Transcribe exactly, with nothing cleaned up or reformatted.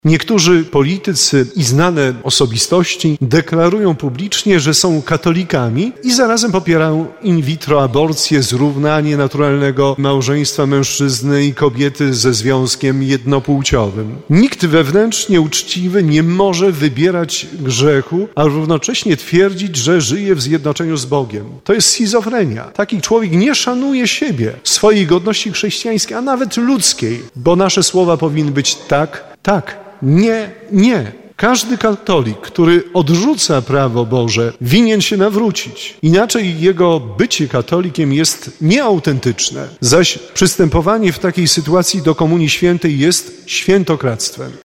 Niektórzy politycy i znane osobistości deklarują publicznie, że są katolikami i zarazem popierają in vitro aborcję, zrównanie naturalnego małżeństwa mężczyzny i kobiety ze związkiem jednopłciowym. Nikt wewnętrznie uczciwy nie może wybierać grzechu, a równocześnie twierdzić, że żyje w zjednoczeniu z Bogiem. To jest schizofrenia. Taki człowiek nie szanuje siebie, swojej godności chrześcijańskiej, a nawet ludzkiej, bo nasze słowa powinny być tak, tak. Nie, nie. Każdy katolik, który odrzuca prawo Boże, winien się nawrócić. Inaczej jego bycie katolikiem jest nieautentyczne, zaś przystępowanie w takiej sytuacji do Komunii Świętej jest świętokradztwem.